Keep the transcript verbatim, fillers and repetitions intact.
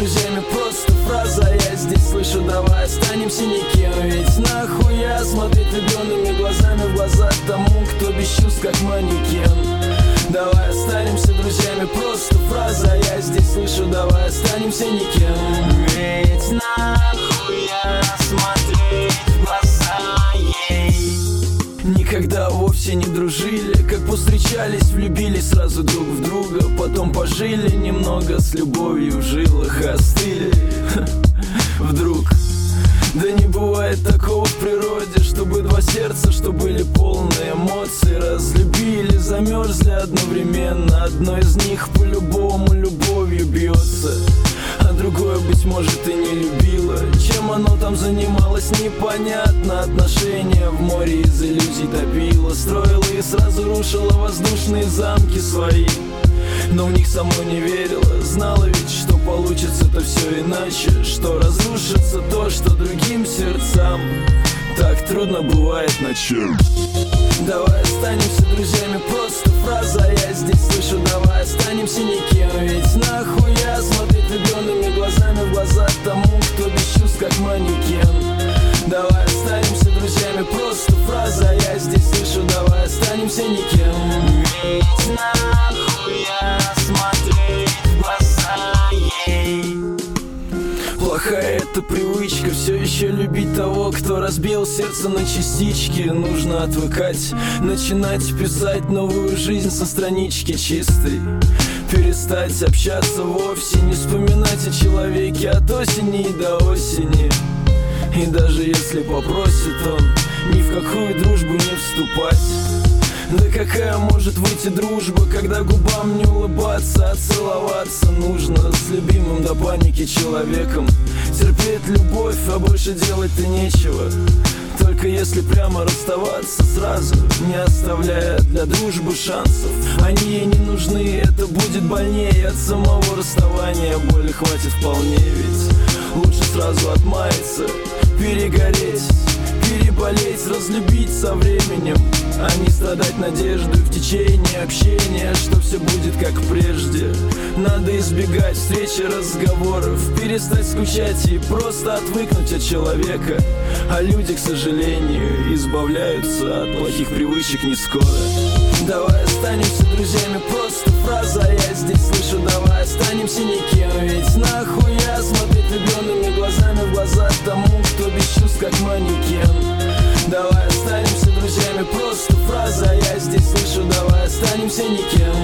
друзьями просто фраза. Я здесь слышу, давай останемся никем. Ведь нахуя смотреть влюбленными глазами в глаза тому, кто без чувств как манекен. Давай останемся друзьями просто фраза. Я здесь слышу, давай останемся никем. Ведь нахуя смотреть в глаза ей. Никогда вовсе не дружили, как повстречались, влюбились сразу друг в друга. Потом пожили немного, с любовью в жилах остыли. Вдруг. Да не бывает такого в природе, чтобы два сердца, что были полные эмоций, разлюбили, замерзли одновременно. Одно из них по-любому любовью бьется, а другое, быть может, и не любило. Чем оно там занималось, непонятно. Отношения в море из иллюзий топило, строила и сразу рушила воздушные замки свои. Но в них самой не верила, знала ведь, что получится-то все иначе, что разрушится то, что другим сердцам так трудно бывает ночью. Давай останемся друзьями, просто фраза. Я здесь слышу, давай останемся никем. Ведь нахуя смотреть влюбленными глазами в глаза тому, кто без чувств как манекен. Давай останемся друзьями, просто фраза. Я здесь слышу, давай останемся никем. Ведь нахуя смотреть в глаза ей. Плохая эта привычка все еще любить того, кто разбил сердце на частички. Нужно отвыкать, начинать писать новую жизнь со странички чистой. Перестать общаться вовсе, не вспоминать о человеке от осени и до осени. И даже если попросит он, ни в какую дружбу не вступать. Да какая может выйти дружба, когда губам не улыбаться, а целоваться нужно с любимым до паники человеком. Терпеть любовь, а больше делать-то нечего. Только если прямо расставаться сразу, не оставляя для дружбы шансов. Они ей не нужны, это будет больнее от самого расставания. Боли хватит вполне, ведь лучше сразу отмаяться, перегореть, переболеть, разлюбить со временем, а не страдать надеждой в течение общения, что все будет как прежде. Надо избегать встречи, разговоров, перестать скучать и просто отвыкнуть от человека. А люди, к сожалению, избавляются от плохих привычек не скоро. Давай останемся друзьями, просто фраза. Я здесь слышу, давай останемся никем. Ведь нахуя смотреть влюбленными глазами в глаза тому, кто без чувств как манекен. Давай останемся друзьями, просто фраза. Я здесь слышу, давай останемся никем.